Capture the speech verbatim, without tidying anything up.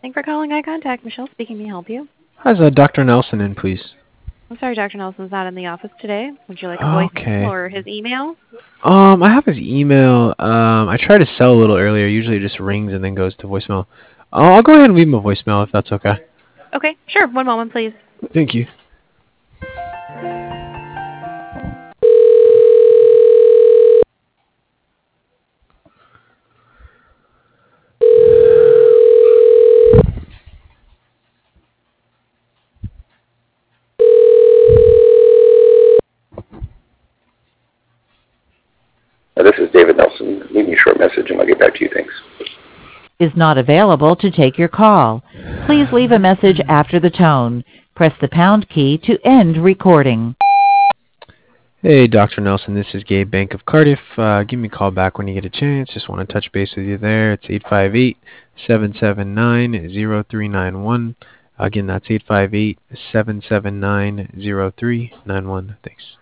Thanks for calling Eye Contact. Michelle speaking. May I help you? How's uh, Doctor Nelson in, please? I'm sorry, Doctor Nelson's not in the office today. Would you like a voicemail Okay. or his email? Um, I have his email. Um, I tried to sell a little earlier. Usually it just rings and then goes to voicemail. Uh, I'll go ahead and leave him a voicemail if that's okay. Okay, sure. One moment, please. Thank you. Uh, this is David Nelson. Leave me a short message and I'll get back to you. Thanks. Is not available to take your call. Please leave a message after the tone. Press the pound key to end recording. Hey, Doctor Nelson. This is Gabe Bank of Cardiff. Uh, give me a call back when you get a chance. Just want to touch base with you there. It's eight five eight, seven seven nine, zero three nine one. Again, that's eight five eight, seven seven nine, zero three nine one. Thanks.